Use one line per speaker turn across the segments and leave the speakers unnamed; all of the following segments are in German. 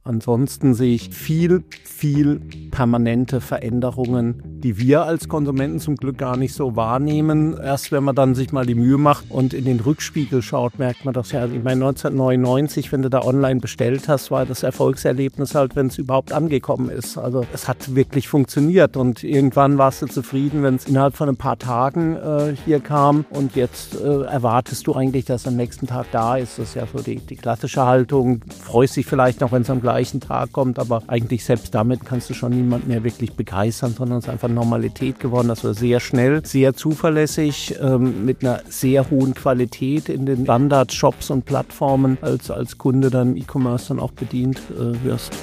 Ansonsten sehe ich viel permanente Veränderungen, die wir als Konsumenten zum Glück gar nicht so wahrnehmen. Erst wenn man dann sich mal die Mühe macht und in den Rückspiegel schaut, merkt man das ja. Ich meine, 1999, wenn du da online bestellt hast, war das Erfolgserlebnis halt, wenn es überhaupt angekommen ist. Also es hat wirklich funktioniert und irgendwann warst du zufrieden, wenn es innerhalb von ein paar Tagen hier kam. Und jetzt erwartest du eigentlich, dass am nächsten Tag da ist. Das ist ja so die klassische Haltung. Freust dich vielleicht noch, wenn es am gleichen Tag kommt, aber eigentlich selbst damit kannst du schon niemand mehr wirklich begeistern, sondern es ist einfach Normalität geworden. Das war sehr schnell, sehr zuverlässig, mit einer sehr hohen Qualität in den Standard-Shops und Plattformen, als Kunde dann im E-Commerce dann auch bedient wirst.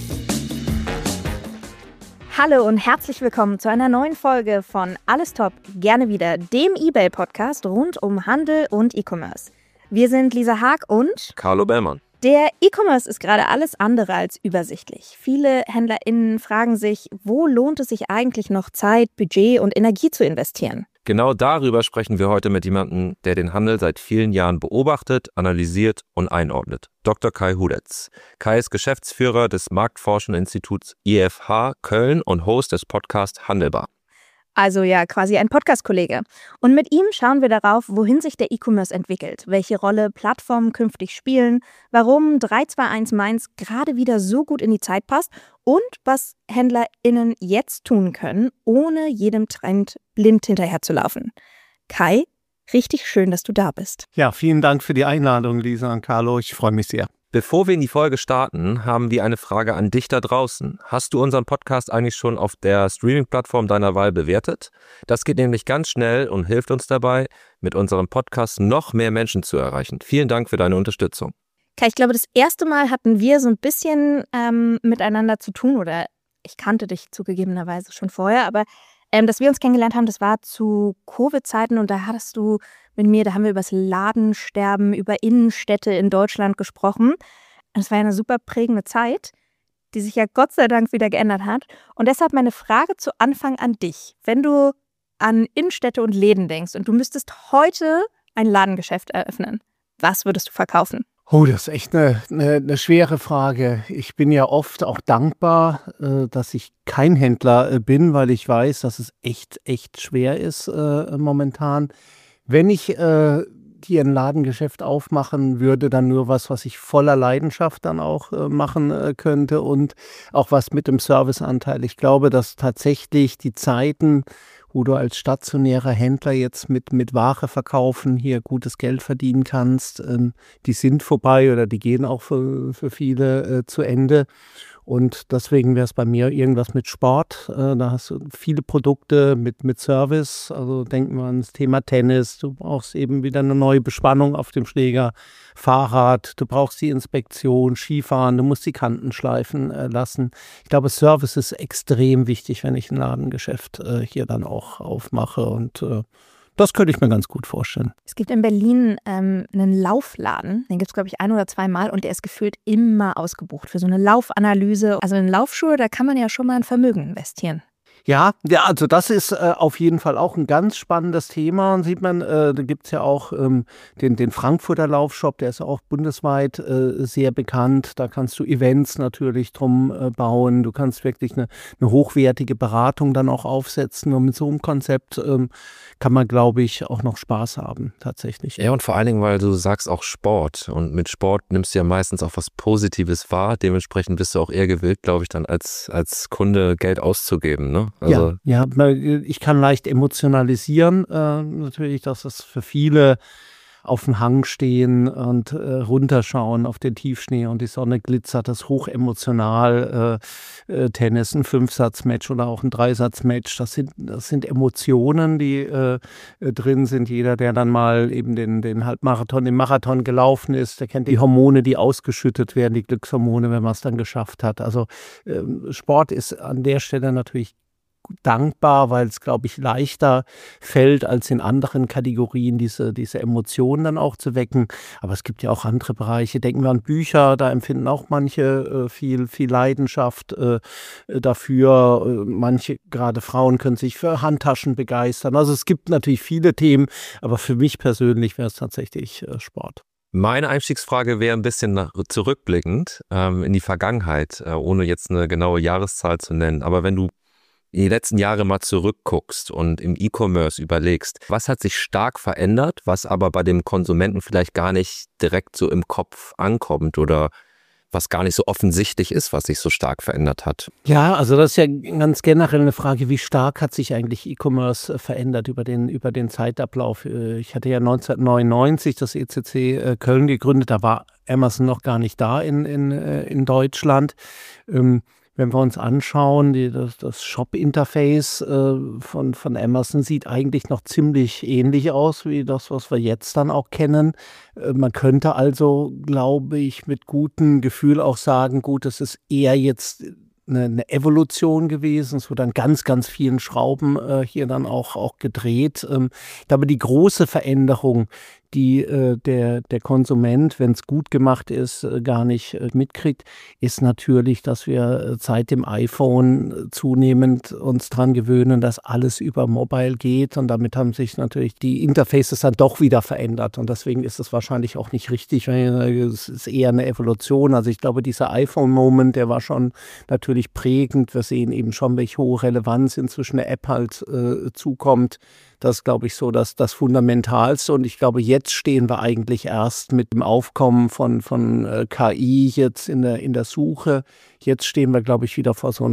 Hallo und herzlich willkommen zu einer neuen Folge von Alles Top, gerne wieder, dem eBay-Podcast rund um Handel und E-Commerce. Wir sind Lisa Haag und
Carlo Bellmann.
Der E-Commerce ist gerade alles andere als übersichtlich. Viele HändlerInnen fragen sich, wo lohnt es sich eigentlich noch Zeit, Budget und Energie zu investieren?
Genau darüber sprechen wir heute mit jemandem, der den Handel seit vielen Jahren beobachtet, analysiert und einordnet. Dr. Kai Hudetz. Kai ist Geschäftsführer des Marktforschungsinstituts IFH Köln und Host des Podcasts Handelbar.
Also ja, quasi ein Podcast-Kollege. Und mit ihm schauen wir darauf, wohin sich der E-Commerce entwickelt, welche Rolle Plattformen künftig spielen, warum 321 Mainz gerade wieder so gut in die Zeit passt und was HändlerInnen jetzt tun können, ohne jedem Trend blind hinterherzulaufen. Kai, richtig schön, dass du da bist.
Ja, vielen Dank für die Einladung, Lisa und Carlo. Ich freue mich sehr.
Bevor wir in die Folge starten, haben wir eine Frage an dich da draußen. Hast du unseren Podcast eigentlich schon auf der Streaming-Plattform deiner Wahl bewertet? Das geht nämlich ganz schnell und hilft uns dabei, mit unserem Podcast noch mehr Menschen zu erreichen. Vielen Dank für deine Unterstützung.
Kai, ich glaube, das erste Mal hatten wir so ein bisschen miteinander zu tun, oder ich kannte dich zugegebenerweise schon vorher, aber dass wir uns kennengelernt haben, das war zu Covid-Zeiten und da hattest du mit mir, da haben wir über das Ladensterben, über Innenstädte in Deutschland gesprochen. Es war ja eine super prägende Zeit, die sich ja Gott sei Dank wieder geändert hat. Und deshalb meine Frage zu Anfang an dich. Wenn du an Innenstädte und Läden denkst und du müsstest heute ein Ladengeschäft eröffnen, was würdest du verkaufen?
Oh, das ist echt eine schwere Frage. Ich bin ja oft auch dankbar, dass ich kein Händler bin, weil ich weiß, dass es echt schwer ist momentan. Wenn ich hier ein Ladengeschäft aufmachen würde, dann nur was ich voller Leidenschaft dann auch machen könnte und auch was mit dem Serviceanteil. Ich glaube, dass tatsächlich die Zeiten, wo du als stationärer Händler jetzt mit Ware verkaufen hier gutes Geld verdienen kannst, die sind vorbei oder die gehen auch für viele zu Ende. Und deswegen wäre es bei mir irgendwas mit Sport. Da hast du viele Produkte mit Service. Also denken wir an das Thema Tennis. Du brauchst eben wieder eine neue Bespannung auf dem Schläger. Fahrrad, du brauchst die Inspektion, Skifahren, du musst die Kanten schleifen lassen. Ich glaube, Service ist extrem wichtig, wenn ich ein Ladengeschäft hier dann auch aufmache. Und das könnte ich mir ganz gut vorstellen.
Es gibt in Berlin einen Laufladen, den gibt es, glaube ich, 1 oder 2 Mal und der ist gefühlt immer ausgebucht für so eine Laufanalyse. Also in Laufschuhe, da kann man ja schon mal ein Vermögen investieren.
Ja, also das ist auf jeden Fall auch ein ganz spannendes Thema. Und sieht man, da gibt es ja auch den Frankfurter Laufshop, der ist auch bundesweit sehr bekannt. Da kannst du Events natürlich drum bauen. Du kannst wirklich eine hochwertige Beratung dann auch aufsetzen. Und mit so einem Konzept kann man, glaube ich, auch noch Spaß haben, tatsächlich.
Ja, und vor allen Dingen, weil du sagst auch Sport. Und mit Sport nimmst du ja meistens auch was Positives wahr. Dementsprechend bist du auch eher gewillt, glaube ich, dann als Kunde Geld auszugeben, ne?
Also ja, ich kann leicht emotionalisieren. Natürlich, dass es für viele auf dem Hang stehen und runterschauen auf den Tiefschnee und die Sonne glitzert, das hochemotional. Tennis, ein 5-Satz-Match oder auch ein 3-Satz-Match, das sind Emotionen, die drin sind. Jeder, der dann mal eben den Halbmarathon, den Marathon gelaufen ist, der kennt die Hormone, die ausgeschüttet werden, die Glückshormone, wenn man es dann geschafft hat. Also Sport ist an der Stelle natürlich dankbar, weil es, glaube ich, leichter fällt, als in anderen Kategorien diese Emotionen dann auch zu wecken. Aber es gibt ja auch andere Bereiche. Denken wir an Bücher, da empfinden auch manche viel Leidenschaft dafür. Manche, gerade Frauen, können sich für Handtaschen begeistern. Also es gibt natürlich viele Themen, aber für mich persönlich wäre es tatsächlich Sport.
Meine Einstiegsfrage wäre ein bisschen zurückblickend in die Vergangenheit, ohne jetzt eine genaue Jahreszahl zu nennen. Aber wenn du in die letzten Jahre mal zurückguckst und im E-Commerce überlegst, was hat sich stark verändert, was aber bei dem Konsumenten vielleicht gar nicht direkt so im Kopf ankommt oder was gar nicht so offensichtlich ist, was sich so stark verändert hat?
Ja, also das ist ja ganz generell eine Frage, wie stark hat sich eigentlich E-Commerce verändert über den Zeitablauf? Ich hatte ja 1999 das ECC Köln gegründet, da war Amazon noch gar nicht da in Deutschland. Wenn wir uns anschauen, das Shop-Interface von Amazon sieht eigentlich noch ziemlich ähnlich aus wie das, was wir jetzt dann auch kennen. Man könnte also, glaube ich, mit gutem Gefühl auch sagen, gut, es ist eher jetzt eine Evolution gewesen. Es wurde an ganz, ganz vielen Schrauben hier dann auch gedreht. Ich glaube, die große Veränderung, die der Konsument, wenn es gut gemacht ist, gar nicht mitkriegt, ist natürlich, dass wir seit dem iPhone zunehmend uns dran gewöhnen, dass alles über Mobile geht. Und damit haben sich natürlich die Interfaces dann doch wieder verändert. Und deswegen ist es wahrscheinlich auch nicht richtig, weil es ist eher eine Evolution. Also ich glaube, dieser iPhone-Moment, der war schon natürlich prägend. Wir sehen eben schon, welche hohe Relevanz inzwischen eine App halt zukommt. Das ist, glaube ich, so das Fundamentalste. Und ich glaube, jetzt stehen wir eigentlich erst mit dem Aufkommen von KI jetzt in der Suche. Jetzt stehen wir, glaube ich, wieder vor so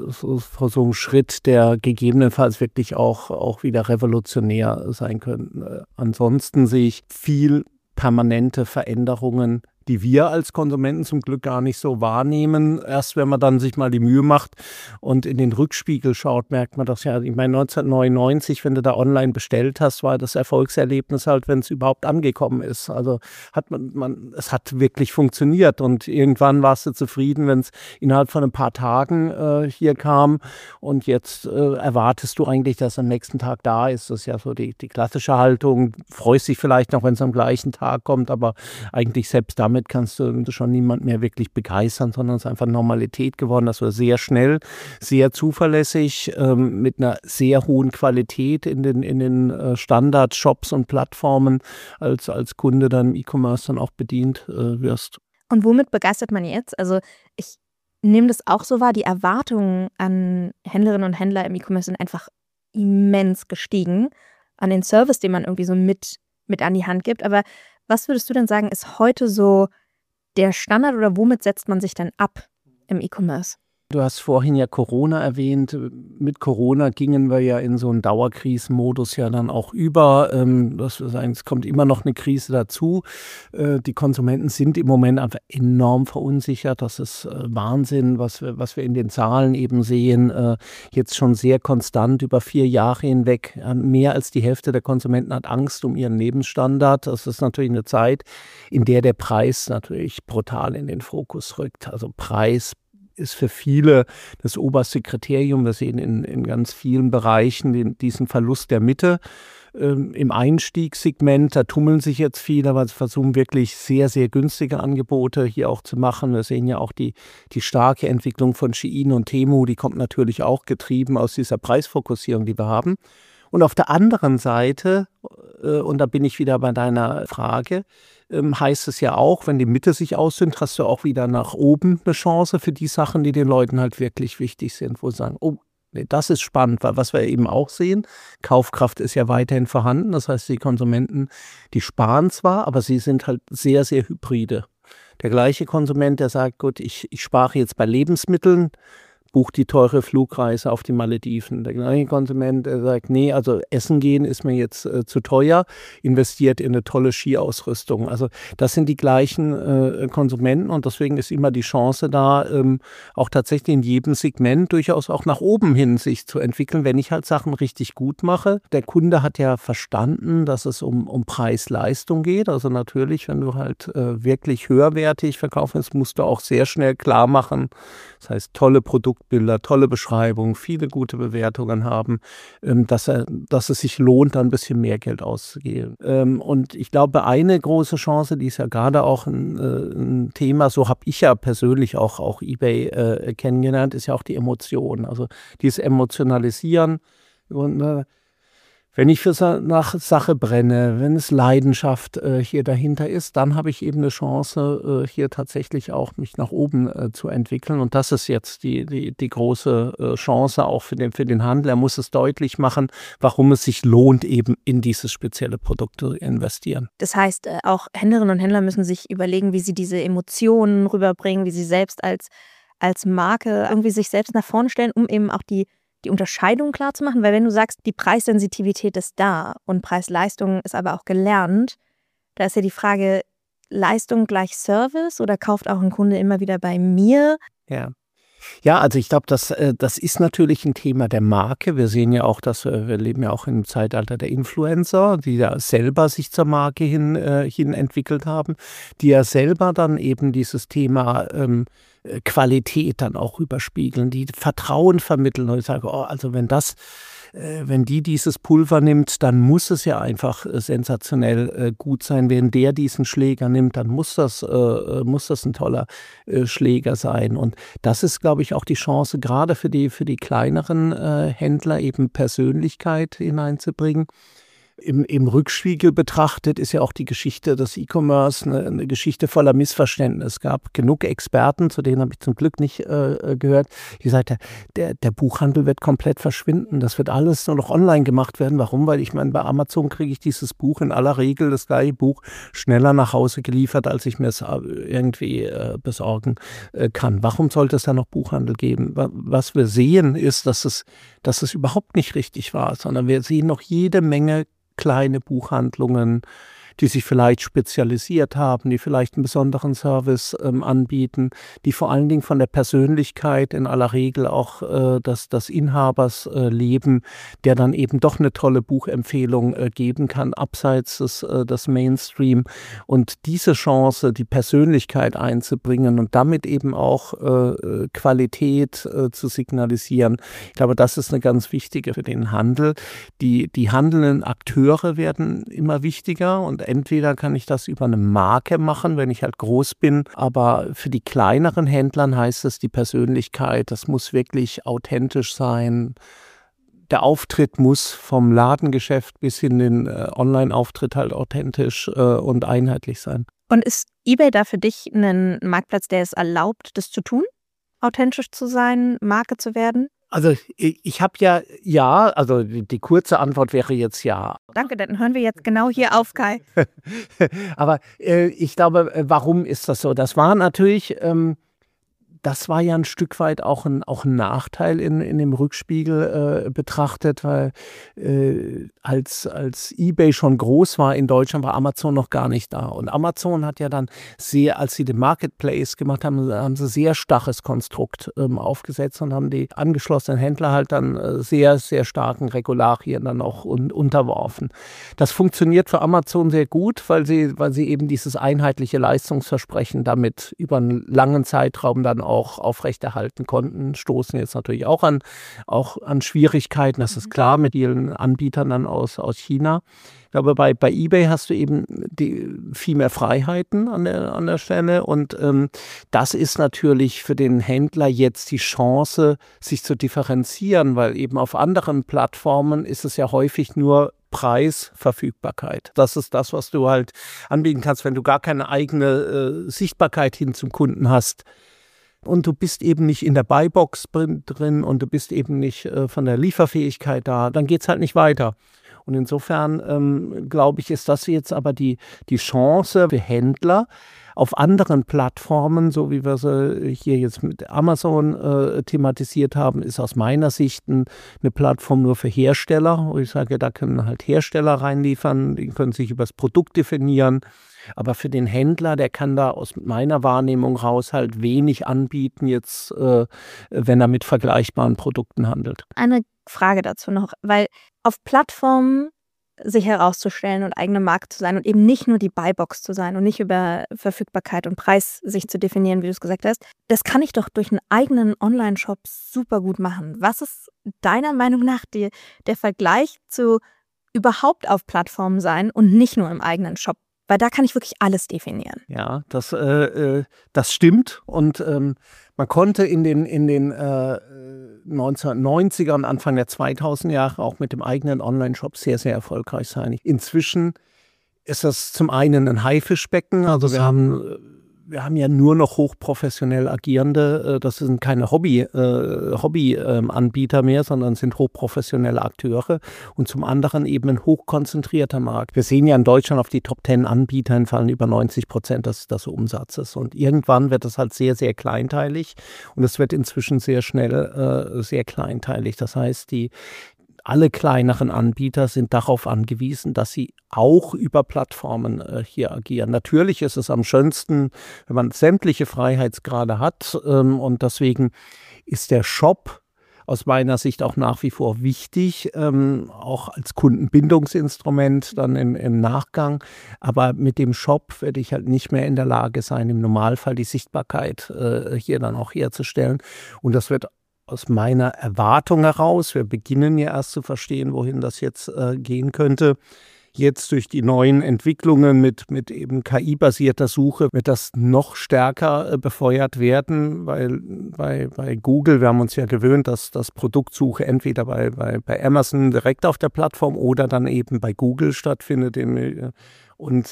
einem Schritt, der gegebenenfalls wirklich auch wieder revolutionär sein könnte. Ansonsten sehe ich viel permanente Veränderungen, die wir als Konsumenten zum Glück gar nicht so wahrnehmen. Erst wenn man dann sich mal die Mühe macht und in den Rückspiegel schaut, merkt man das ja. Ich meine, 1999, wenn du da online bestellt hast, war das Erfolgserlebnis halt, wenn es überhaupt angekommen ist. Also hat es hat wirklich funktioniert und irgendwann warst du zufrieden, wenn es innerhalb von ein paar Tagen hier kam und jetzt erwartest du eigentlich, dass es am nächsten Tag da ist. Das ist ja so die klassische Haltung. Freust dich vielleicht noch, wenn es am gleichen Tag kommt, aber eigentlich selbst damit kannst du schon niemand mehr wirklich begeistern, sondern es ist einfach Normalität geworden. Das war sehr schnell, sehr zuverlässig, mit einer sehr hohen Qualität in den Standard-Shops und Plattformen als Kunde dann im E-Commerce dann auch bedient wirst.
Und womit begeistert man jetzt? Also ich nehme das auch so wahr, die Erwartungen an Händlerinnen und Händler im E-Commerce sind einfach immens gestiegen, an den Service, den man irgendwie so mit an die Hand gibt. Aber was würdest du denn sagen, ist heute so der Standard oder womit setzt man sich denn ab im E-Commerce?
Du hast vorhin ja Corona erwähnt. Mit Corona gingen wir ja in so einen Dauerkrisenmodus ja dann auch über. Das wir sagen, es kommt immer noch eine Krise dazu. Die Konsumenten sind im Moment einfach enorm verunsichert. Das ist Wahnsinn, was wir in den Zahlen eben sehen. Jetzt schon sehr konstant über 4 Jahre hinweg. Mehr als die Hälfte der Konsumenten hat Angst um ihren Lebensstandard. Das ist natürlich eine Zeit, in der der Preis natürlich brutal in den Fokus rückt. Also Preis ist für viele das oberste Kriterium. Wir sehen in ganz vielen Bereichen diesen Verlust der Mitte. Im Einstiegssegment, da tummeln sich jetzt viele, aber sie versuchen wirklich sehr, sehr günstige Angebote hier auch zu machen. Wir sehen ja auch die starke Entwicklung von Shein und Temu, die kommt natürlich auch getrieben aus dieser Preisfokussierung, die wir haben. Und auf der anderen Seite, und da bin ich wieder bei deiner Frage, heißt es ja auch, wenn die Mitte sich ausdünnt, hast du auch wieder nach oben eine Chance für die Sachen, die den Leuten halt wirklich wichtig sind, wo sie sagen, oh, nee, das ist spannend, weil was wir eben auch sehen, Kaufkraft ist ja weiterhin vorhanden, das heißt, die Konsumenten, die sparen zwar, aber sie sind halt sehr, sehr hybride. Der gleiche Konsument, der sagt, gut, ich spare jetzt bei Lebensmitteln, bucht die teure Flugreise auf die Malediven. Der gleiche Konsument, der sagt, nee, also essen gehen ist mir jetzt zu teuer, investiert in eine tolle Skiausrüstung. Also das sind die gleichen Konsumenten und deswegen ist immer die Chance da, auch tatsächlich in jedem Segment durchaus auch nach oben hin sich zu entwickeln, wenn ich halt Sachen richtig gut mache. Der Kunde hat ja verstanden, dass es um Preis-Leistung geht. Also natürlich, wenn du halt wirklich höherwertig verkaufen willst, musst du auch sehr schnell klar machen. Das heißt, tolle Produktbilder, tolle Beschreibungen, viele gute Bewertungen haben, dass es sich lohnt, da ein bisschen mehr Geld auszugeben. Und ich glaube, eine große Chance, die ist ja gerade auch ein Thema, so habe ich ja persönlich auch eBay kennengelernt, ist ja auch die Emotion. Also dieses Emotionalisieren. Und Wenn ich nach Sache brenne, wenn es Leidenschaft hier dahinter ist, dann habe ich eben eine Chance, hier tatsächlich auch mich nach oben zu entwickeln. Und das ist jetzt die große Chance auch für den Handel. Er muss es deutlich machen, warum es sich lohnt, eben in dieses spezielle Produkt zu investieren.
Das heißt, auch Händlerinnen und Händler müssen sich überlegen, wie sie diese Emotionen rüberbringen, wie sie selbst als Marke irgendwie sich selbst nach vorne stellen, um eben auch die Unterscheidung klar zu machen. Weil wenn du sagst, die Preissensitivität ist da und Preis-Leistung ist aber auch gelernt, da ist ja die Frage, Leistung gleich Service oder kauft auch ein Kunde immer wieder bei mir?
Ja. Ja, also ich glaube, das ist natürlich ein Thema der Marke. Wir sehen ja auch, dass wir leben ja auch im Zeitalter der Influencer, die ja selber sich zur Marke hin entwickelt haben, die ja selber dann eben dieses Thema Qualität dann auch rüberspiegeln, die Vertrauen vermitteln und sagen, oh, also wenn die dieses Pulver nimmt, dann muss es ja einfach sensationell gut sein. Wenn der diesen Schläger nimmt, dann muss das ein toller Schläger sein. Und das ist, glaube ich, auch die Chance, gerade für die kleineren Händler eben Persönlichkeit hineinzubringen. Im Rückspiegel betrachtet ist ja auch die Geschichte des E-Commerce eine Geschichte voller Missverständnis. Es gab genug Experten, zu denen habe ich zum Glück nicht gehört, die gesagt haben, der Buchhandel wird komplett verschwinden. Das wird alles nur noch online gemacht werden. Warum? Weil ich meine, bei Amazon kriege ich dieses Buch in aller Regel, das gleiche Buch, schneller nach Hause geliefert, als ich mir es irgendwie besorgen kann. Warum sollte es da noch Buchhandel geben? Was wir sehen, ist, dass es überhaupt nicht richtig war, sondern wir sehen noch jede Menge kleine Buchhandlungen, die sich vielleicht spezialisiert haben, die vielleicht einen besonderen Service anbieten, die vor allen Dingen von der Persönlichkeit in aller Regel auch des Inhabers leben, der dann eben doch eine tolle Buchempfehlung geben kann, abseits des Mainstream. Und diese Chance, die Persönlichkeit einzubringen und damit eben auch Qualität zu signalisieren, ich glaube, das ist eine ganz wichtige für den Handel. Die handelnden Akteure werden immer wichtiger und entweder kann ich das über eine Marke machen, wenn ich halt groß bin, aber für die kleineren Händlern heißt es die Persönlichkeit, das muss wirklich authentisch sein. Der Auftritt muss vom Ladengeschäft bis in den Online-Auftritt halt authentisch und einheitlich sein.
Und ist eBay da für dich ein Marktplatz, der es erlaubt, das zu tun? Authentisch zu sein, Marke zu werden?
Also ich habe also die kurze Antwort wäre jetzt ja.
Danke, dann hören wir jetzt genau hier auf, Kai.
Aber ich glaube, warum ist das so? Das war natürlich, das war ja ein Stück weit auch ein Nachteil in dem Rückspiegel betrachtet, weil als eBay schon groß war in Deutschland, war Amazon noch gar nicht da. Und Amazon hat ja dann als sie den Marketplace gemacht haben, haben sie sehr starres Konstrukt aufgesetzt und haben die angeschlossenen Händler halt dann sehr, sehr starken Regularien dann auch unterworfen. Das funktioniert für Amazon sehr gut, weil sie eben dieses einheitliche Leistungsversprechen damit über einen langen Zeitraum dann auch aufrechterhalten konnten, stoßen jetzt natürlich auch an Schwierigkeiten, das ist klar, mit ihren Anbietern dann aus China. Aber bei eBay hast du eben viel mehr Freiheiten an der Stelle und das ist natürlich für den Händler jetzt die Chance, sich zu differenzieren, weil eben auf anderen Plattformen ist es ja häufig nur Preis, Verfügbarkeit. Das ist das, was du halt anbieten kannst, wenn du gar keine eigene Sichtbarkeit hin zum Kunden hast. Und du bist eben nicht in der Buybox drin und du bist eben nicht von der Lieferfähigkeit da, dann geht es halt nicht weiter. Und insofern, glaube ich, ist das jetzt aber die Chance für Händler auf anderen Plattformen, so wie wir sie hier jetzt mit Amazon thematisiert haben, ist aus meiner Sicht eine Plattform nur für Hersteller. Wo ich sage, da können halt Hersteller reinliefern, die können sich über das Produkt definieren. Aber für den Händler, der kann da aus meiner Wahrnehmung raus halt wenig anbieten, jetzt, wenn er mit vergleichbaren Produkten handelt.
Eine Frage dazu noch, weil auf Plattformen sich herauszustellen und eigene Marke zu sein und eben nicht nur die Buybox zu sein und nicht über Verfügbarkeit und Preis sich zu definieren, wie du es gesagt hast, das kann ich doch durch einen eigenen Online-Shop super gut machen. Was ist deiner Meinung nach der Vergleich zu überhaupt auf Plattformen sein und nicht nur im eigenen Shop Weil da kann ich wirklich alles definieren.
Ja, das stimmt. Und man konnte in den 1990ern, Anfang der 2000er Jahre auch mit dem eigenen Online-Shop sehr, sehr erfolgreich sein. Inzwischen ist das zum einen ein Haifischbecken. Also wir haben ja nur noch hochprofessionell agierende, das sind keine Hobby-Anbieter mehr, sondern sind hochprofessionelle Akteure und zum anderen eben ein hochkonzentrierter Markt. Wir sehen ja in Deutschland auf die Top 10 Anbieter entfallen über 90% des Umsatzes und irgendwann wird das halt sehr, sehr kleinteilig und es wird inzwischen sehr schnell sehr kleinteilig. Das heißt, alle kleineren Anbieter sind darauf angewiesen, dass sie auch über Plattformen hier agieren. Natürlich ist es am schönsten, wenn man sämtliche Freiheitsgrade hat und deswegen ist der Shop aus meiner Sicht auch nach wie vor wichtig, auch als Kundenbindungsinstrument dann im Nachgang. Aber mit dem Shop werde ich halt nicht mehr in der Lage sein, im Normalfall die Sichtbarkeit hier dann auch herzustellen und das wird aus meiner Erwartung heraus, wir beginnen ja erst zu verstehen, wohin das jetzt gehen könnte. Jetzt durch die neuen Entwicklungen mit eben KI-basierter Suche wird das noch stärker befeuert werden, weil bei Google, wir haben uns ja gewöhnt, dass das Produktsuche entweder bei Amazon direkt auf der Plattform oder dann eben bei Google stattfindet. Und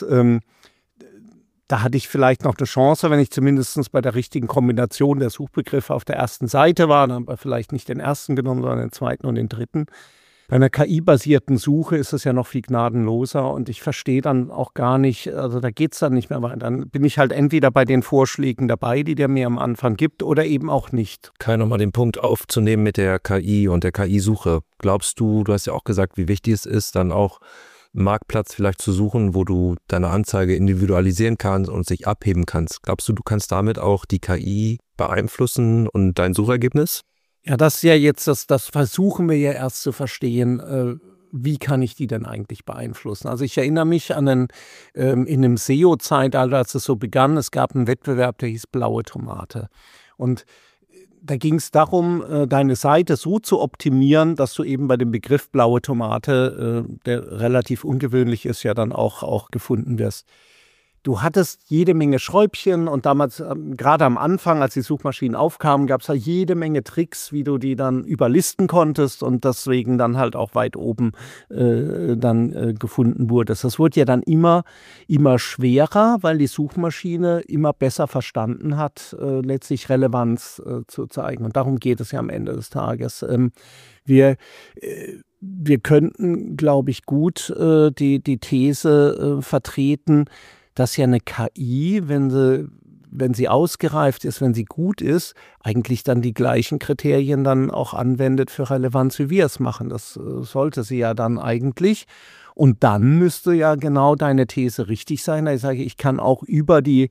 da hatte ich vielleicht noch eine Chance, wenn ich zumindest bei der richtigen Kombination der Suchbegriffe auf der ersten Seite war, dann aber vielleicht nicht den ersten genommen, sondern den zweiten und den dritten. Bei einer KI-basierten Suche ist es ja noch viel gnadenloser und ich verstehe dann auch gar nicht, also da geht es dann nicht mehr weiter. Dann bin ich halt entweder bei den Vorschlägen dabei, die der mir am Anfang gibt, oder eben auch nicht.
Kai, nochmal den Punkt aufzunehmen mit der KI und der KI-Suche. Glaubst du hast ja auch gesagt, wie wichtig es ist, dann auch Marktplatz vielleicht zu suchen, wo du deine Anzeige individualisieren kannst und sich abheben kannst. Glaubst du, du kannst damit auch die KI beeinflussen und dein Suchergebnis?
Ja, das ist ja jetzt, das versuchen wir ja erst zu verstehen, wie kann ich die denn eigentlich beeinflussen? Also ich erinnere mich an in dem SEO-Zeitalter, als es so begann, es gab einen Wettbewerb, der hieß Blaue Tomate. Und da ging es darum, deine Seite so zu optimieren, dass du eben bei dem Begriff blaue Tomate, der relativ ungewöhnlich ist, ja dann auch gefunden wirst. Du hattest jede Menge Schräubchen und damals, gerade am Anfang, als die Suchmaschinen aufkamen, gab es ja jede Menge Tricks, wie du die dann überlisten konntest und deswegen dann halt auch weit oben gefunden wurdest. Das wurde ja dann immer schwerer, weil die Suchmaschine immer besser verstanden hat, letztlich Relevanz zu zeigen. Und darum geht es ja am Ende des Tages. Wir könnten, glaube ich, gut die These vertreten, dass ja eine KI, wenn sie ausgereift ist, wenn sie gut ist, eigentlich dann die gleichen Kriterien dann auch anwendet für Relevanz, wie wir es machen. Das sollte sie ja dann eigentlich. Und dann müsste ja genau deine These richtig sein. Ich sage, ich kann auch über die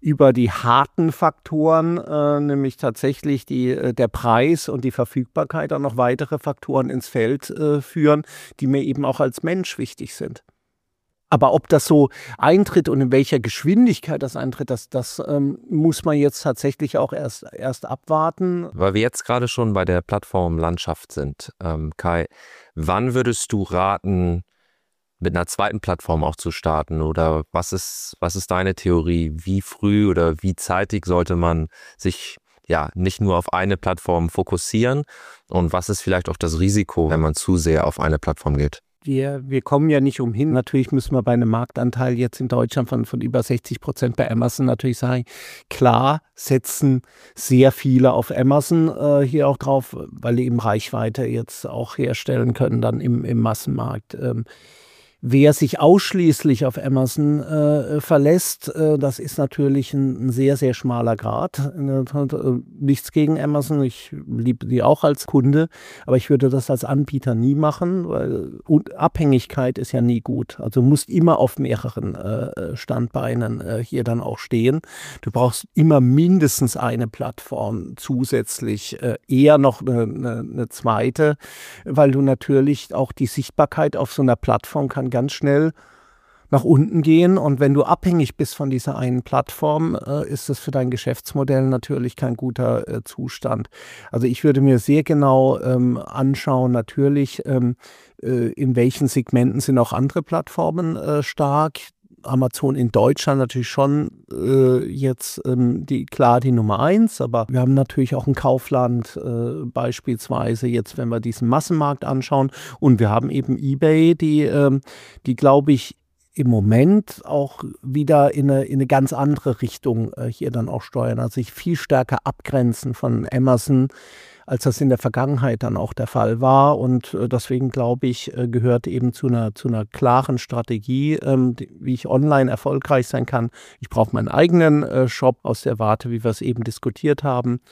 harten Faktoren, nämlich tatsächlich der Preis und die Verfügbarkeit, auch noch weitere Faktoren ins Feld führen, die mir eben auch als Mensch wichtig sind. Aber ob das so eintritt und in welcher Geschwindigkeit das eintritt, das muss man jetzt tatsächlich auch erst abwarten.
Weil wir jetzt gerade schon bei der Plattformlandschaft sind, Kai, wann würdest du raten, mit einer zweiten Plattform auch zu starten? Oder was ist deine Theorie? Wie früh oder wie zeitig sollte man sich nicht nur auf eine Plattform fokussieren? Und was ist vielleicht auch das Risiko, wenn man zu sehr auf eine Plattform geht?
Wir kommen ja nicht umhin. Natürlich müssen wir bei einem Marktanteil jetzt in Deutschland von über 60% bei Amazon natürlich sagen, klar setzen sehr viele auf Amazon hier auch drauf, weil die eben Reichweite jetzt auch herstellen können dann im Massenmarkt. Wer sich ausschließlich auf Amazon verlässt, das ist natürlich ein sehr, sehr schmaler Grat. Nichts gegen Amazon, ich liebe die auch als Kunde, aber ich würde das als Anbieter nie machen, weil Abhängigkeit ist ja nie gut. Also du musst immer auf mehreren Standbeinen hier dann auch stehen. Du brauchst immer mindestens eine Plattform zusätzlich, eher noch eine zweite, weil du natürlich auch die Sichtbarkeit auf so einer Plattform kann ganz schnell nach unten gehen und wenn du abhängig bist von dieser einen Plattform, ist das für dein Geschäftsmodell natürlich kein guter Zustand. Also ich würde mir sehr genau anschauen, natürlich in welchen Segmenten sind auch andere Plattformen stark. Amazon in Deutschland natürlich schon jetzt die Nummer 1, aber wir haben natürlich auch ein Kaufland beispielsweise jetzt, wenn wir diesen Massenmarkt anschauen, und wir haben eben eBay, die glaube ich im Moment auch wieder in eine ganz andere Richtung hier dann auch steuern, also sich viel stärker abgrenzen von Amazon, als das in der Vergangenheit dann auch der Fall war. Und deswegen glaube ich, gehört eben zu einer klaren Strategie, wie ich online erfolgreich sein kann. Ich brauche meinen eigenen Shop aus der Warte, wie wir es eben diskutiert haben.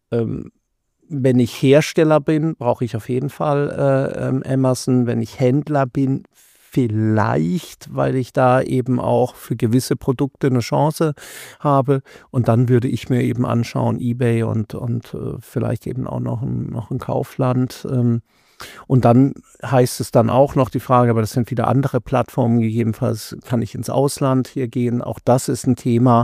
Wenn ich Hersteller bin, brauche ich auf jeden Fall Amazon. Wenn ich Händler bin, vielleicht, weil ich da eben auch für gewisse Produkte eine Chance habe. Und dann würde ich mir eben anschauen, eBay und vielleicht eben auch noch ein Kaufland. Und dann heißt es dann auch noch die Frage, aber das sind wieder andere Plattformen, gegebenenfalls kann ich ins Ausland hier gehen. Auch das ist ein Thema,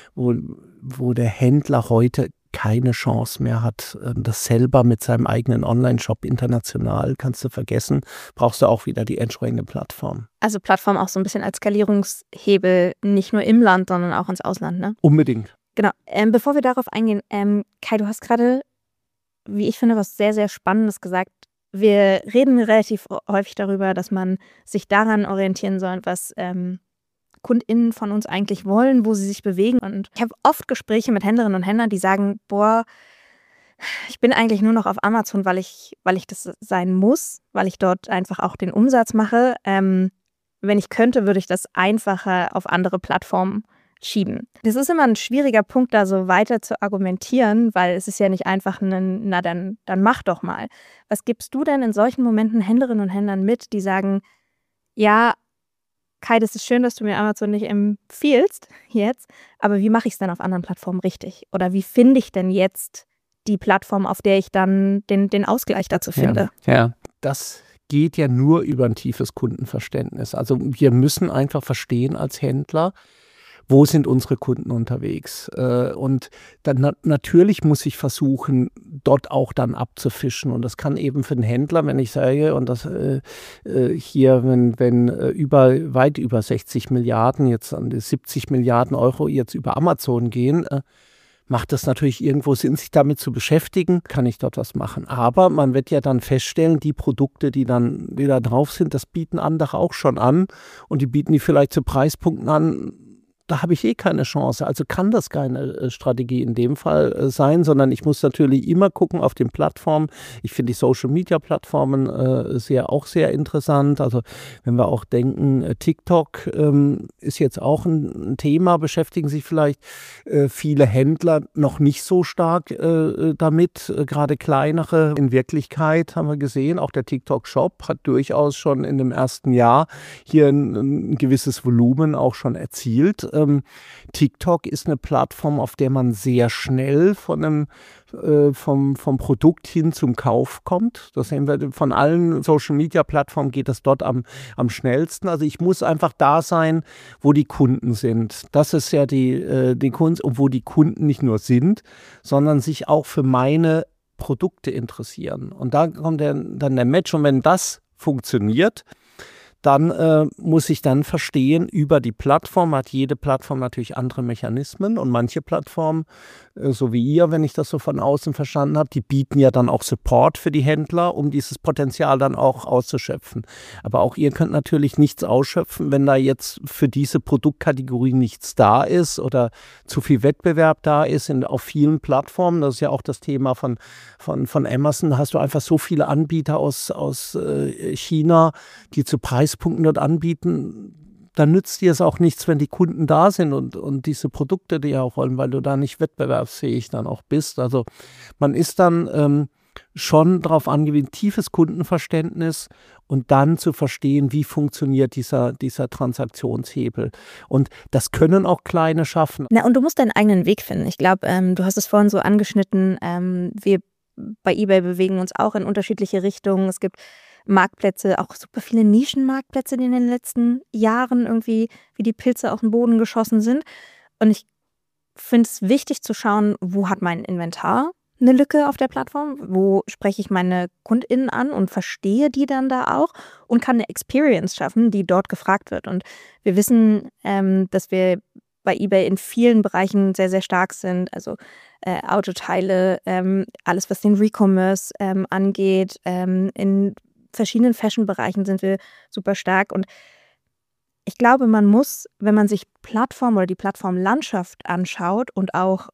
wo der Händler heute keine Chance mehr hat, das selber mit seinem eigenen Online-Shop international, kannst du vergessen, brauchst du auch wieder die entsprechende Plattform.
Also Plattform auch so ein bisschen als Skalierungshebel, nicht nur im Land, sondern auch ins Ausland, ne?
Unbedingt.
Genau. Bevor wir darauf eingehen, Kai, du hast gerade, wie ich finde, was sehr, sehr Spannendes gesagt. Wir reden relativ häufig darüber, dass man sich daran orientieren soll, was KundInnen von uns eigentlich wollen, wo sie sich bewegen. Und ich habe oft Gespräche mit Händlerinnen und Händlern, die sagen, boah, ich bin eigentlich nur noch auf Amazon, weil ich das sein muss, weil ich dort einfach auch den Umsatz mache. Wenn ich könnte, würde ich das einfacher auf andere Plattformen schieben. Das ist immer ein schwieriger Punkt, da so weiter zu argumentieren, weil es ist ja nicht einfach na dann mach doch mal. Was gibst du denn in solchen Momenten Händlerinnen und Händlern mit, die sagen, ja, Kai, das ist schön, dass du mir Amazon nicht empfiehlst jetzt, aber wie mache ich es denn auf anderen Plattformen richtig? Oder wie finde ich denn jetzt die Plattform, auf der ich dann den Ausgleich dazu finde?
Ja, das geht ja nur über ein tiefes Kundenverständnis. Also wir müssen einfach verstehen als Händler, wo sind unsere Kunden unterwegs? Und dann natürlich muss ich versuchen, dort auch dann abzufischen. Und das kann eben für den Händler, wenn ich sage, und das hier, wenn weit über 60 Milliarden, jetzt an die 70 Milliarden Euro jetzt über Amazon gehen, macht das natürlich irgendwo Sinn, sich damit zu beschäftigen, kann ich dort was machen. Aber man wird ja dann feststellen, die Produkte, die da drauf sind, das bieten andere auch schon an. Und die bieten die vielleicht zu Preispunkten an, da habe ich keine Chance. Also kann das keine Strategie in dem Fall sein, sondern ich muss natürlich immer gucken auf den Plattformen. Ich finde die Social-Media-Plattformen auch sehr interessant. Also wenn wir auch denken, TikTok ist jetzt auch ein Thema, beschäftigen sich vielleicht viele Händler noch nicht so stark damit, gerade kleinere. In Wirklichkeit haben wir gesehen, auch der TikTok-Shop hat durchaus schon in dem ersten Jahr hier ein gewisses Volumen auch schon erzielt. TikTok ist eine Plattform, auf der man sehr schnell vom Produkt hin zum Kauf kommt. Das sehen wir von allen Social-Media-Plattformen, geht das dort am schnellsten. Also ich muss einfach da sein, wo die Kunden sind. Das ist ja die Kunst, wo die Kunden nicht nur sind, sondern sich auch für meine Produkte interessieren. Und da kommt dann der Match. Und wenn das funktioniert, dann muss ich dann verstehen, über die Plattform hat jede Plattform natürlich andere Mechanismen und manche Plattformen, so wie ihr, wenn ich das so von außen verstanden habe, die bieten ja dann auch Support für die Händler, um dieses Potenzial dann auch auszuschöpfen. Aber auch ihr könnt natürlich nichts ausschöpfen, wenn da jetzt für diese Produktkategorie nichts da ist oder zu viel Wettbewerb da ist auf vielen Plattformen. Das ist ja auch das Thema von Amazon. Da hast du einfach so viele Anbieter aus China, die zu Preispunkten dort anbieten. Dann nützt dir es auch nichts, wenn die Kunden da sind und diese Produkte dir auch wollen, weil du da nicht wettbewerbsfähig dann auch bist. Also man ist dann schon darauf angewiesen, tiefes Kundenverständnis und dann zu verstehen, wie funktioniert dieser Transaktionshebel. Und das können auch Kleine schaffen.
Na, und du musst deinen eigenen Weg finden. Ich glaube, du hast es vorhin so angeschnitten, wir bei eBay bewegen uns auch in unterschiedliche Richtungen. Es gibt Marktplätze, auch super viele Nischenmarktplätze, die in den letzten Jahren irgendwie wie die Pilze auf den Boden geschossen sind. Und ich finde es wichtig zu schauen, wo hat mein Inventar eine Lücke auf der Plattform? Wo spreche ich meine KundInnen an und verstehe die dann da auch und kann eine Experience schaffen, die dort gefragt wird? Und wir wissen, dass wir bei eBay in vielen Bereichen sehr, sehr stark sind. Also Autoteile, alles, was den Recommerce angeht. In verschiedenen Fashion-Bereichen sind wir super stark. Und ich glaube, man muss, wenn man sich Plattform oder die Plattformlandschaft anschaut und auch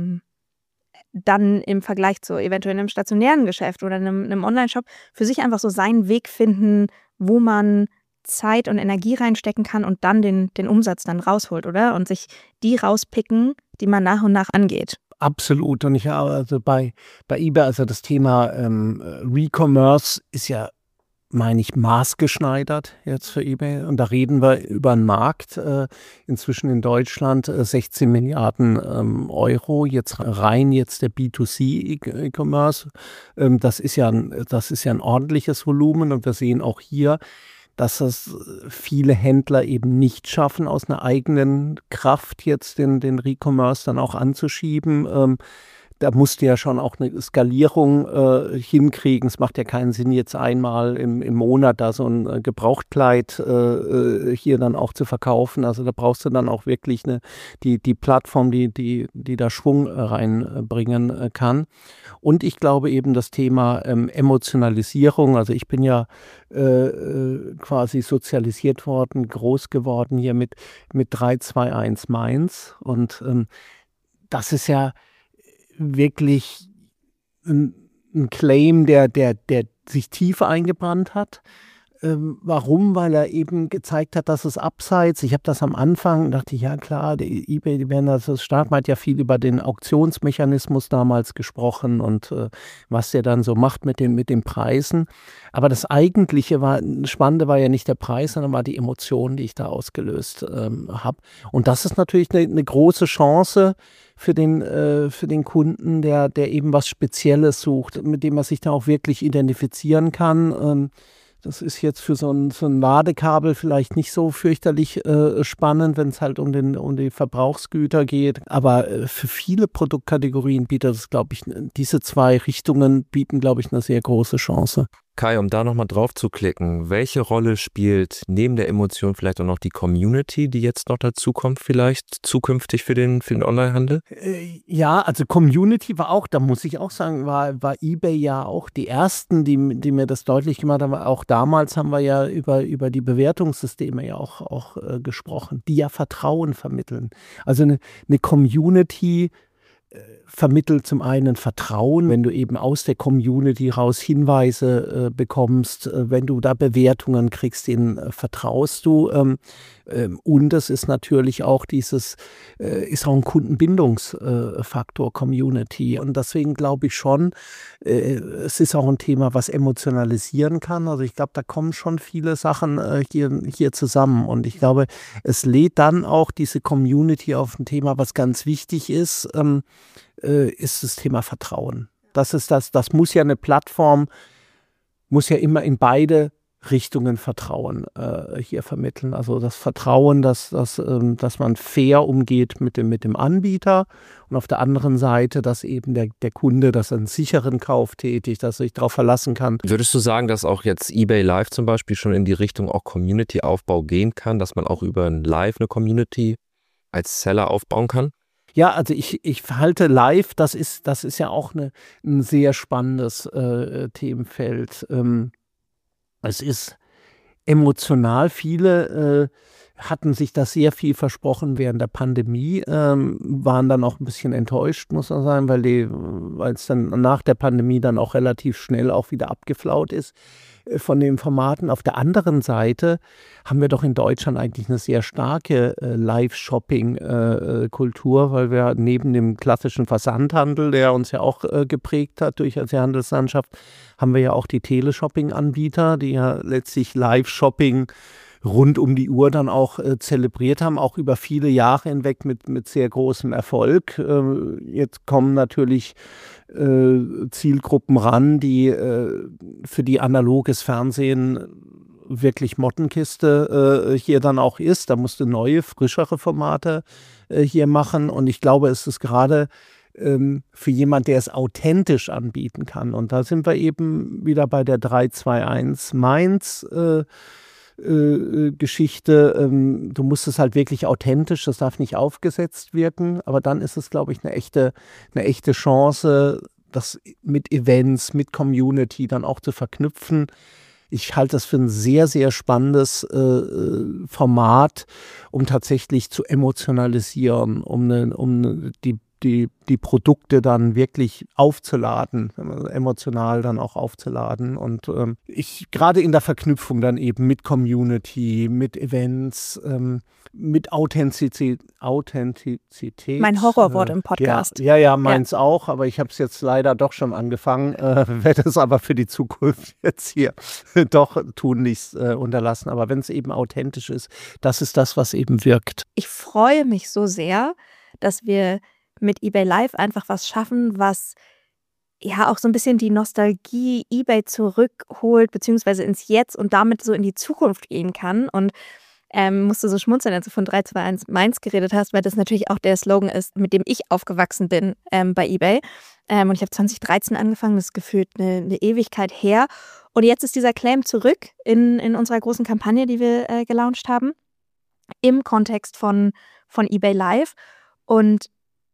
dann im Vergleich zu eventuell einem stationären Geschäft oder einem Online-Shop für sich einfach so seinen Weg finden, wo man Zeit und Energie reinstecken kann und dann den Umsatz dann rausholt, oder? Und sich die rauspicken, die man nach und nach angeht.
Absolut. Und ich habe also bei eBay, also das Thema Recommerce ist ja, meine ich, maßgeschneidert jetzt für eBay. Und da reden wir über einen Markt, inzwischen in Deutschland 16 Milliarden Euro, jetzt rein jetzt der B2C-E-Commerce. Das ist ja ein ordentliches Volumen und wir sehen auch hier, dass es viele Händler eben nicht schaffen, aus einer eigenen Kraft jetzt den Recommerce dann auch anzuschieben. Da musst du ja schon auch eine Skalierung hinkriegen. Es macht ja keinen Sinn, jetzt einmal im Monat da so ein Gebrauchtkleid hier dann auch zu verkaufen. Also da brauchst du dann auch wirklich die Plattform, die da Schwung reinbringen kann. Und ich glaube eben das Thema Emotionalisierung. Also ich bin ja quasi sozialisiert worden, groß geworden hier mit 321 Mainz. Und das ist ja wirklich ein Claim, der sich tief eingebrannt hat. Warum? Weil er eben gezeigt hat, dass es abseits, ich habe das am Anfang, dachte ich, ja klar, eBay, die werden das stark, man hat ja viel über den Auktionsmechanismus damals gesprochen und was der dann so macht mit den Preisen. Aber das eigentliche Spannende war ja nicht der Preis, sondern war die Emotion, die ich da ausgelöst habe. Und das ist natürlich eine große Chance für den Kunden, der eben was Spezielles sucht, mit dem er sich da auch wirklich identifizieren kann. Das ist jetzt für so ein Ladekabel vielleicht nicht so fürchterlich spannend, wenn es halt um die Verbrauchsgüter geht. Aber für viele Produktkategorien bietet es, glaube ich, diese zwei Richtungen bieten, glaube ich, eine sehr große Chance.
Kai, um da nochmal drauf zu klicken, welche Rolle spielt neben der Emotion vielleicht auch noch die Community, die jetzt noch dazukommt, vielleicht zukünftig für den Onlinehandel?
Ja, also Community war auch, da muss ich auch sagen, war eBay ja auch die ersten, die mir das deutlich gemacht haben. Auch damals haben wir ja über die Bewertungssysteme ja auch gesprochen, die ja Vertrauen vermitteln. Also eine Community vermittelt zum einen Vertrauen, wenn du eben aus der Community raus Hinweise bekommst, wenn du da Bewertungen kriegst, denen vertraust du. Und es ist natürlich auch ist auch ein Kundenbindungsfaktor Community. Und deswegen glaube ich schon, es ist auch ein Thema, was emotionalisieren kann. Also ich glaube, da kommen schon viele Sachen hier zusammen. Und ich glaube, es lädt dann auch diese Community auf ein Thema, was ganz wichtig ist das Thema Vertrauen. Das muss ja eine Plattform, muss ja immer in beide Richtungen Vertrauen hier vermitteln. Also das Vertrauen, dass man fair umgeht mit dem Anbieter und auf der anderen Seite, dass eben der Kunde, dass er einen sicheren Kauf tätigt, dass er sich darauf verlassen kann.
Würdest du sagen, dass auch jetzt eBay Live zum Beispiel schon in die Richtung auch Community-Aufbau gehen kann, dass man auch über ein Live eine Community als Seller aufbauen kann?
Ja, also ich halte Live, das ist ja auch ein sehr spannendes Themenfeld. Es ist emotional. Viele hatten sich das sehr viel versprochen während der Pandemie, waren dann auch ein bisschen enttäuscht, muss man sagen, weil es dann nach der Pandemie dann auch relativ schnell auch wieder abgeflaut ist von den Formaten. Auf der anderen Seite haben wir doch in Deutschland eigentlich eine sehr starke Live-Shopping-Kultur, weil wir neben dem klassischen Versandhandel, der uns ja auch geprägt hat durch die Handelslandschaft, haben wir ja auch die Teleshopping-Anbieter, die ja letztlich Live-Shopping rund um die Uhr dann auch zelebriert haben, auch über viele Jahre hinweg mit sehr großem Erfolg. Jetzt kommen natürlich Zielgruppen ran, die für die analoges Fernsehen wirklich Mottenkiste hier dann auch ist. Da musst du neue, frischere Formate hier machen. Und ich glaube, es ist gerade für jemand, der es authentisch anbieten kann. Und da sind wir eben wieder bei der 321 Mainz Geschichte. Du musst es halt wirklich authentisch, das darf nicht aufgesetzt wirken, aber dann ist es, glaube ich, eine echte Chance, das mit Events, mit Community dann auch zu verknüpfen. Ich halte das für ein sehr, sehr spannendes Format, um tatsächlich zu emotionalisieren, um die Produkte dann wirklich aufzuladen, emotional dann auch aufzuladen. Und ich gerade in der Verknüpfung dann eben mit Community, mit Events, mit Authentizität.
Mein Horrorwort im Podcast.
Ja, meins auch, aber ich habe es jetzt leider doch schon angefangen, werde es aber für die Zukunft jetzt hier doch tunlichst unterlassen. Aber wenn es eben authentisch ist, das ist das, was eben wirkt.
Ich freue mich so sehr, dass wir mit eBay Live einfach was schaffen, was ja auch so ein bisschen die Nostalgie eBay zurückholt, beziehungsweise ins Jetzt und damit so in die Zukunft gehen kann. Und musste so schmunzeln, als du von 321 Mainz geredet hast, weil das natürlich auch der Slogan ist, mit dem ich aufgewachsen bin bei eBay. Und ich habe 2013 angefangen, das ist gefühlt eine Ewigkeit her. Und jetzt ist dieser Claim zurück in unserer großen Kampagne, die wir gelauncht haben, im Kontext von eBay Live. Und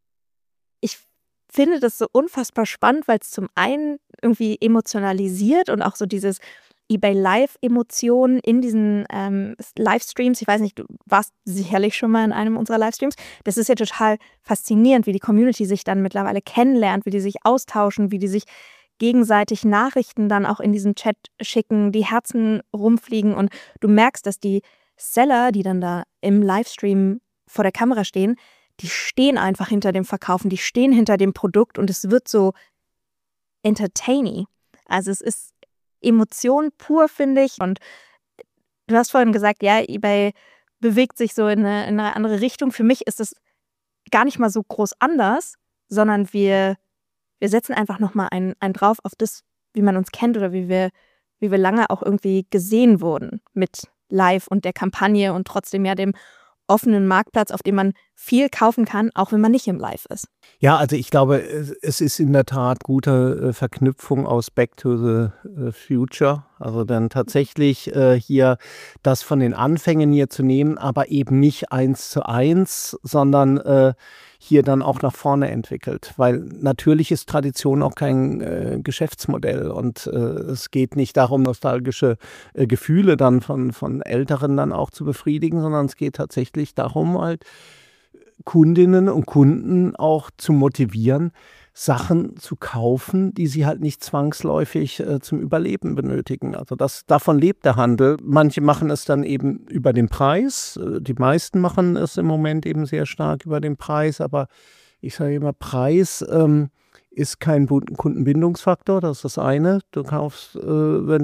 ich finde das so unfassbar spannend, weil es zum einen irgendwie emotionalisiert und auch so dieses eBay Live-Emotionen in diesen Livestreams. Ich weiß nicht, du warst sicherlich schon mal in einem unserer Livestreams. Das ist ja total faszinierend, wie die Community sich dann mittlerweile kennenlernt, wie die sich austauschen, wie die sich gegenseitig Nachrichten dann auch in diesem Chat schicken, die Herzen rumfliegen. Und du merkst, dass die Seller, die dann da im Livestream vor der Kamera stehen, die stehen einfach hinter dem Verkaufen, die stehen hinter dem Produkt und es wird so entertaining. Also es ist Emotion pur, finde ich. Und du hast vorhin gesagt, ja, eBay bewegt sich so in eine andere Richtung. Für mich ist es gar nicht mal so groß anders, sondern wir setzen einfach nochmal einen drauf auf das, wie man uns kennt oder wie wir lange auch irgendwie gesehen wurden mit Live und der Kampagne und trotzdem ja dem offenen Marktplatz, auf dem man viel kaufen kann, auch wenn man nicht im Live ist.
Ja, also ich glaube, es ist in der Tat gute Verknüpfung aus Back to the Future. Also dann tatsächlich hier das von den Anfängen hier zu nehmen, aber eben nicht 1:1, sondern hier dann auch nach vorne entwickelt. Weil natürlich ist Tradition auch kein Geschäftsmodell und es geht nicht darum, nostalgische Gefühle dann von Älteren dann auch zu befriedigen, sondern es geht tatsächlich darum, halt Kundinnen und Kunden auch zu motivieren, Sachen zu kaufen, die sie halt nicht zwangsläufig zum Überleben benötigen. Also davon lebt der Handel. Manche machen es dann eben über den Preis. Die meisten machen es im Moment eben sehr stark über den Preis. Aber ich sage immer, Preis ist kein Kundenbindungsfaktor, das ist das eine. Du kaufst, wenn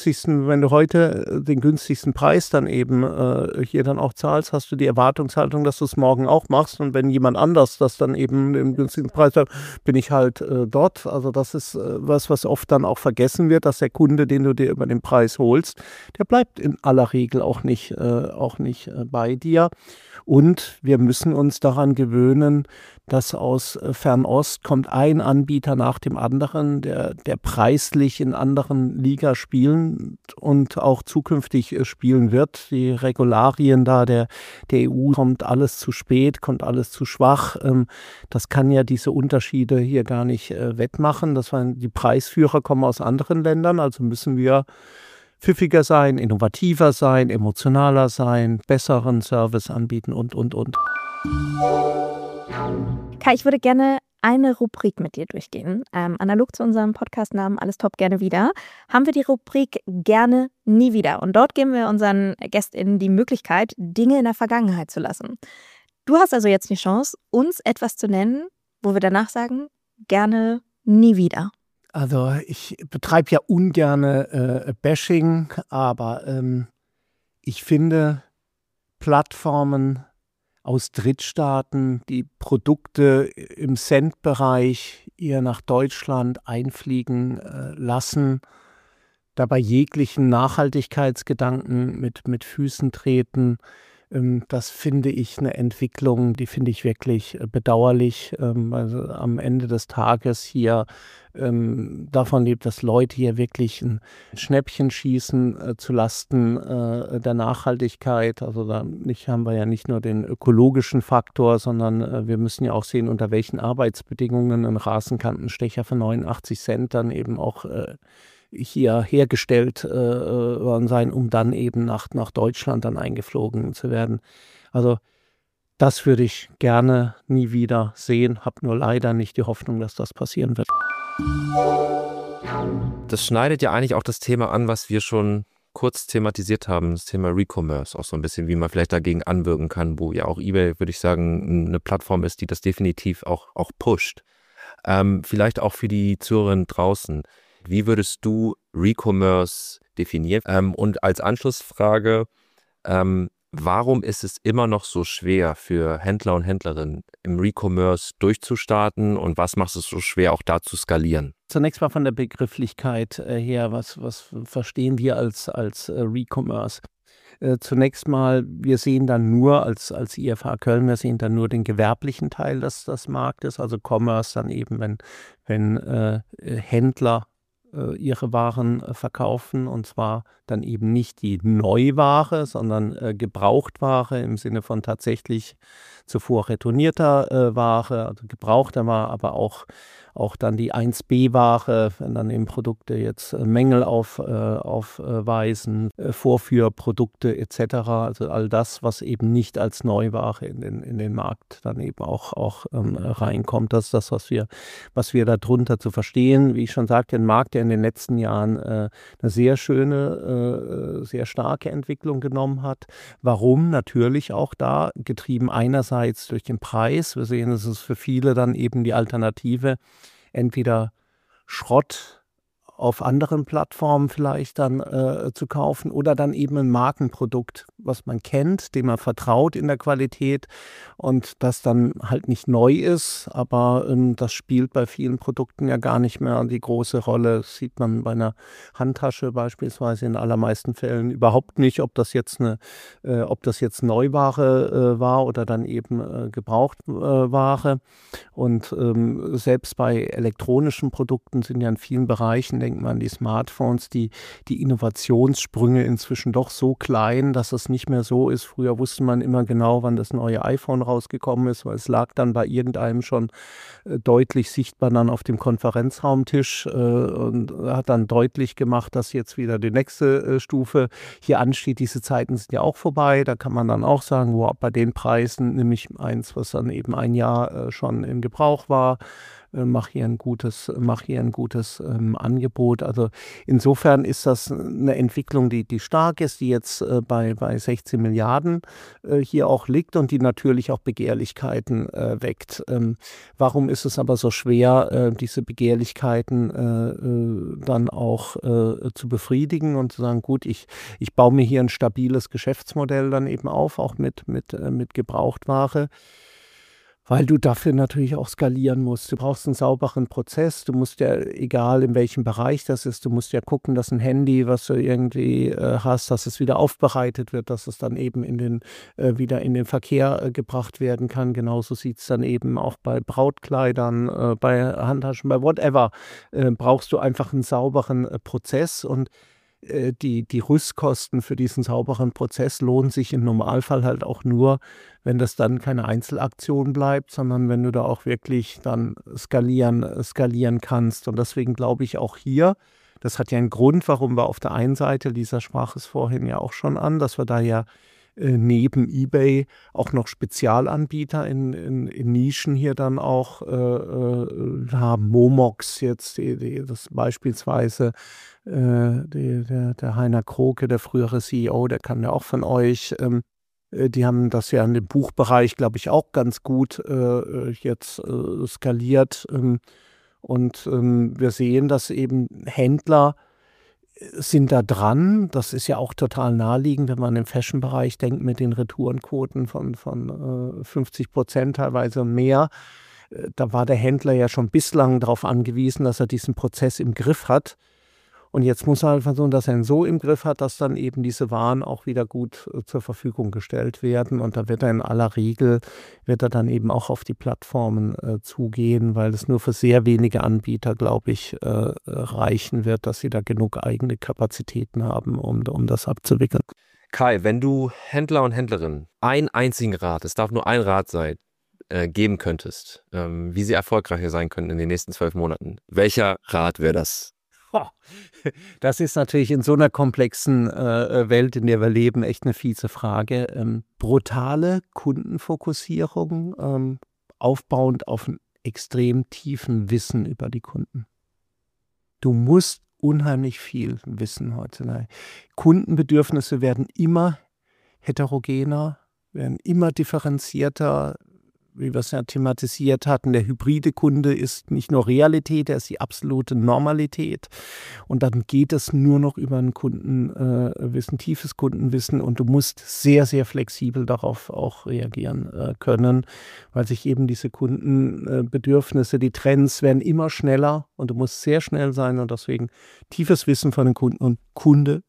du heute den günstigsten Preis dann eben hier dann auch zahlst, hast du die Erwartungshaltung, dass du es morgen auch machst. Und wenn jemand anders das dann eben im günstigen Preis hat, bin ich halt dort. Also das ist was oft dann auch vergessen wird, dass der Kunde, den du dir über den Preis holst, der bleibt in aller Regel auch nicht bei dir. Und wir müssen uns daran gewöhnen, dass aus Fernost kommt ein Anbieter nach dem anderen, der preislich in anderen Liga spielen und auch zukünftig spielen wird. Die Regularien da der EU kommt alles zu spät, kommt alles zu schwach. Das kann ja diese Unterschiede hier gar nicht wettmachen. Die Preisführer kommen aus anderen Ländern, also müssen wir pfiffiger sein, innovativer sein, emotionaler sein, besseren Service anbieten und.
Kai, ich würde gerne eine Rubrik mit dir durchgehen. Analog zu unserem Podcastnamen Alles Top gerne wieder, haben wir die Rubrik Gerne nie wieder. Und dort geben wir unseren GästInnen die Möglichkeit, Dinge in der Vergangenheit zu lassen. Du hast also jetzt die Chance, uns etwas zu nennen, wo wir danach sagen, gerne nie wieder.
Also ich betreibe ja ungerne Bashing, aber ich finde Plattformen aus Drittstaaten, die Produkte im Cent-Bereich eher nach Deutschland einfliegen lassen, dabei jeglichen Nachhaltigkeitsgedanken mit Füßen treten, Das finde ich eine Entwicklung, die finde ich wirklich bedauerlich. Also am Ende des Tages hier davon lebt, dass Leute hier wirklich ein Schnäppchen schießen zu Lasten der Nachhaltigkeit. Also haben wir ja nicht nur den ökologischen Faktor, sondern wir müssen ja auch sehen, unter welchen Arbeitsbedingungen ein Rasenkantenstecher für 89 Cent dann eben auch hier hergestellt worden sein, um dann eben nach Deutschland dann eingeflogen zu werden. Also das würde ich gerne nie wieder sehen, habe nur leider nicht die Hoffnung, dass das passieren wird.
Das schneidet ja eigentlich auch das Thema an, was wir schon kurz thematisiert haben, das Thema Recommerce, auch so ein bisschen, wie man vielleicht dagegen anwirken kann, wo ja auch eBay, würde ich sagen, eine Plattform ist, die das definitiv auch pusht. Vielleicht auch für die Zuhörerinnen draußen. Wie würdest du Recommerce definieren? Und als Anschlussfrage, warum ist es immer noch so schwer für Händler und Händlerinnen im Recommerce durchzustarten und was macht es so schwer, auch da zu skalieren?
Zunächst mal von der Begrifflichkeit her, was verstehen wir als Recommerce? Zunächst mal, wir sehen dann nur als IFH Köln, wir sehen dann nur den gewerblichen Teil des Marktes, also Commerce dann eben, wenn Händler ihre Waren verkaufen, und zwar dann eben nicht die Neuware, sondern Gebrauchtware im Sinne von tatsächlich zuvor retournierter Ware, also gebrauchter Ware, aber auch dann die 1B-Ware, wenn dann eben Produkte jetzt Mängel aufweisen, Vorführprodukte etc., also all das, was eben nicht als Neuware in den Markt dann eben auch reinkommt. Das ist das, was wir darunter zu verstehen. Wie ich schon sagte, ein Markt, der in den letzten Jahren eine sehr schöne, sehr starke Entwicklung genommen hat. Warum? Natürlich auch da getrieben einerseits durch den Preis. Wir sehen, es ist für viele dann eben die Alternative, entweder Schrott auf anderen Plattformen vielleicht dann zu kaufen oder dann eben ein Markenprodukt, was man kennt, dem man vertraut in der Qualität und das dann halt nicht neu ist, aber das spielt bei vielen Produkten ja gar nicht mehr die große Rolle. Das sieht man bei einer Handtasche beispielsweise in allermeisten Fällen überhaupt nicht, ob das jetzt Neuware war oder dann eben Gebrauchtware. Und selbst bei elektronischen Produkten sind ja in vielen Bereichen, denkt man an die Smartphones, die Innovationssprünge inzwischen doch so klein, dass es nicht mehr so ist. Früher wusste man immer genau, wann das neue iPhone rausgekommen ist, weil es lag dann bei irgendeinem schon deutlich sichtbar dann auf dem Konferenzraumtisch und hat dann deutlich gemacht, dass jetzt wieder die nächste Stufe hier ansteht. Diese Zeiten sind ja auch vorbei. Da kann man dann auch sagen, wow, bei den Preisen nehme ich eins, was dann eben ein Jahr schon im Gebrauch war. Mach hier ein gutes Angebot. Also insofern ist das eine Entwicklung, die stark ist, die jetzt bei 16 Milliarden hier auch liegt und die natürlich auch Begehrlichkeiten weckt. Warum ist es aber so schwer, diese Begehrlichkeiten dann auch zu befriedigen und zu sagen, gut, ich baue mir hier ein stabiles Geschäftsmodell dann eben auf, auch mit Gebrauchtware? Weil du dafür natürlich auch skalieren musst. Du brauchst einen sauberen Prozess. Du musst ja, egal in welchem Bereich das ist, du musst ja gucken, dass ein Handy, was du irgendwie hast, dass es wieder aufbereitet wird, dass es dann eben wieder in den Verkehr gebracht werden kann. Genauso sieht es dann eben auch bei Brautkleidern, bei Handtaschen, bei whatever. Brauchst du einfach einen sauberen Prozess und die Rüstkosten für diesen sauberen Prozess lohnen sich im Normalfall halt auch nur, wenn das dann keine Einzelaktion bleibt, sondern wenn du da auch wirklich dann skalieren kannst. Und deswegen glaube ich auch hier, das hat ja einen Grund, warum wir auf der einen Seite, Lisa sprach es vorhin ja auch schon an, dass wir da ja neben eBay auch noch Spezialanbieter in Nischen hier dann auch haben. Momox jetzt, das beispielsweise der Heiner Kroke, der frühere CEO, der kann ja auch von euch. Die haben das ja in dem Buchbereich, glaube ich, auch ganz gut jetzt skaliert. Und wir sehen, dass eben Händler sind da dran. Das ist ja auch total naheliegend, wenn man im Fashion-Bereich denkt, mit den Retourenquoten von 50% teilweise mehr. Da war der Händler ja schon bislang darauf angewiesen, dass er diesen Prozess im Griff hat. Und jetzt muss er halt versuchen, dass er ihn so im Griff hat, dass dann eben diese Waren auch wieder gut zur Verfügung gestellt werden. Und da wird er in aller Regel, dann eben auch auf die Plattformen zugehen, weil es nur für sehr wenige Anbieter, glaube ich, reichen wird, dass sie da genug eigene Kapazitäten haben, um das abzuwickeln.
Kai, wenn du Händler und Händlerinnen einen einzigen Rat, es darf nur ein Rat sein, geben könntest, wie sie erfolgreicher sein können in den nächsten 12 Monaten, welcher Rat wäre das?
Das ist natürlich in so einer komplexen Welt, in der wir leben, echt eine fiese Frage. Brutale Kundenfokussierung, aufbauend auf einem extrem tiefen Wissen über die Kunden. Du musst unheimlich viel wissen heutzutage. Kundenbedürfnisse werden immer heterogener, werden immer differenzierter, wie wir es ja thematisiert hatten. Der hybride Kunde ist nicht nur Realität, er ist die absolute Normalität. Und dann geht es nur noch über ein Kundenwissen, tiefes Kundenwissen. Und du musst sehr, sehr flexibel darauf auch reagieren können, weil sich eben diese Kundenbedürfnisse, die Trends werden immer schneller und du musst sehr schnell sein. Und deswegen tiefes Wissen von den Kunden und Kunde.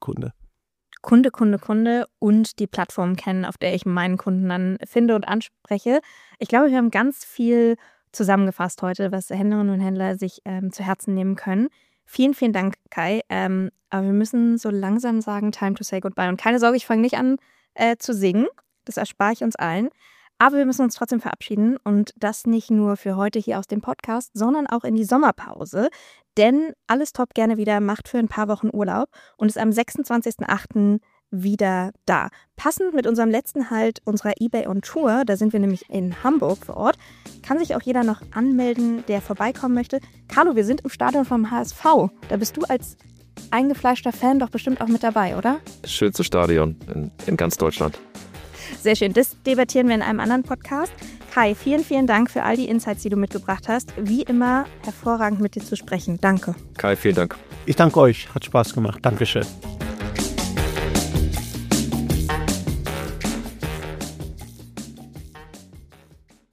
Kunde und die Plattform kennen, auf der ich meinen Kunden dann finde und anspreche. Ich glaube, wir haben ganz viel zusammengefasst heute, was Händlerinnen und Händler sich zu Herzen nehmen können. Vielen, vielen Dank, Kai. Aber wir müssen so langsam sagen, time to say goodbye. Und keine Sorge, ich fange nicht an zu singen. Das erspare ich uns allen. Aber wir müssen uns trotzdem verabschieden und das nicht nur für heute hier aus dem Podcast, sondern auch in die Sommerpause. Denn Alles Top gerne wieder macht für ein paar Wochen Urlaub und ist am 26.08. wieder da. Passend mit unserem letzten Halt unserer eBay on Tour, da sind wir nämlich in Hamburg vor Ort, kann sich auch jeder noch anmelden, der vorbeikommen möchte. Carlo, wir sind im Stadion vom HSV. Da bist du als eingefleischter Fan doch bestimmt auch mit dabei, oder?
Das schönste Stadion in ganz Deutschland.
Sehr schön, das debattieren wir in einem anderen Podcast. Kai, vielen, vielen Dank für all die Insights, die du mitgebracht hast. Wie immer hervorragend mit dir zu sprechen. Danke.
Kai, vielen Dank.
Ich danke euch, hat Spaß gemacht. Dankeschön.